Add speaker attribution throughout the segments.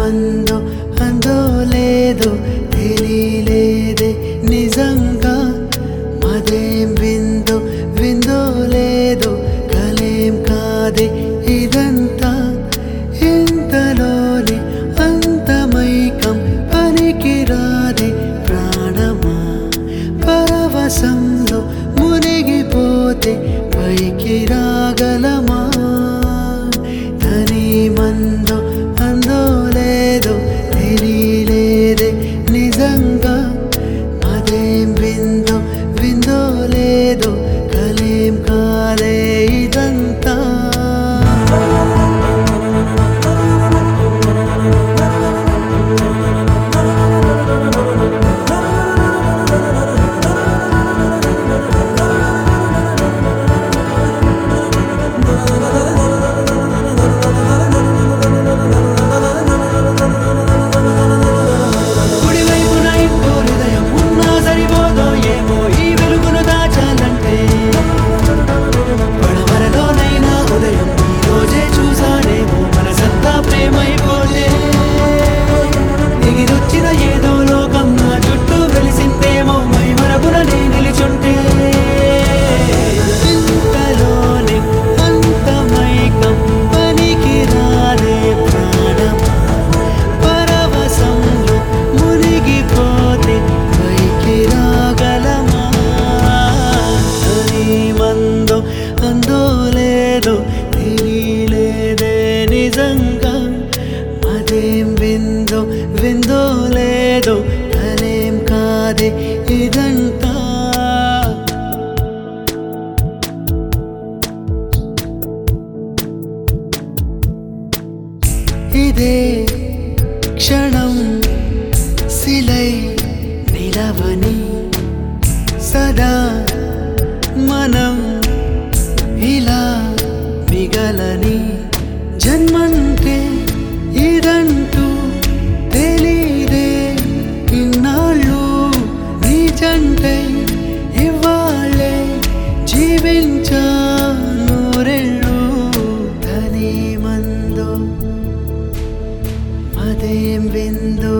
Speaker 1: మందో అందో లేదో తెలియలేదే నిజంగా మదేం విందో విందో లేదో కలేం కాదే ఇదంతా ఇంతలోనే అంతమైకం పనికిరాదే ప్రాణమా పరవశంలో మునిగిపోతే పైకి రాగలమా తని మందో అందో లేదో తెలియలేదే నిజంగా మదేం విందో విందో లేదో కలేం కాదే ఇదంతా అందో లేదో తెలియలేదే నిజంగా మదేం విందో విందో లేదో కలేం కాదే ఇదంతా ఇదే క్షణం శిలై నిలవని సదా మనం ఇలా మిగలని జన్మంటే ఇదంటూ తెలీదే ఇన్నాళ్ళు నిజంటై ఇవ్వాలే జీవించా నూరెళ్ళు తని మందో అదేం విందో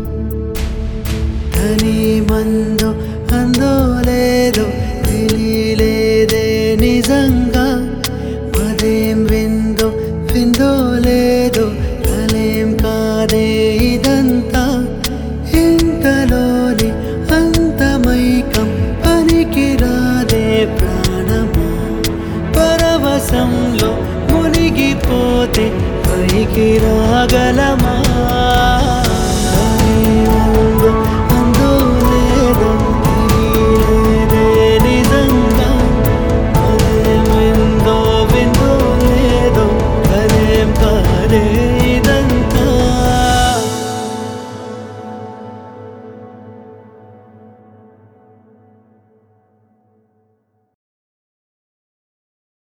Speaker 1: తని మందో అందో లేదో తెలియలేదే నిజంగా మదేం విందో విందో లేదో కలేం కాదే ఇదంతా ఇంతలోని అంతమైకం పనికిరాదే ప్రాణమా పరవశంలో మునిగిపోతే పైకి రాగలమా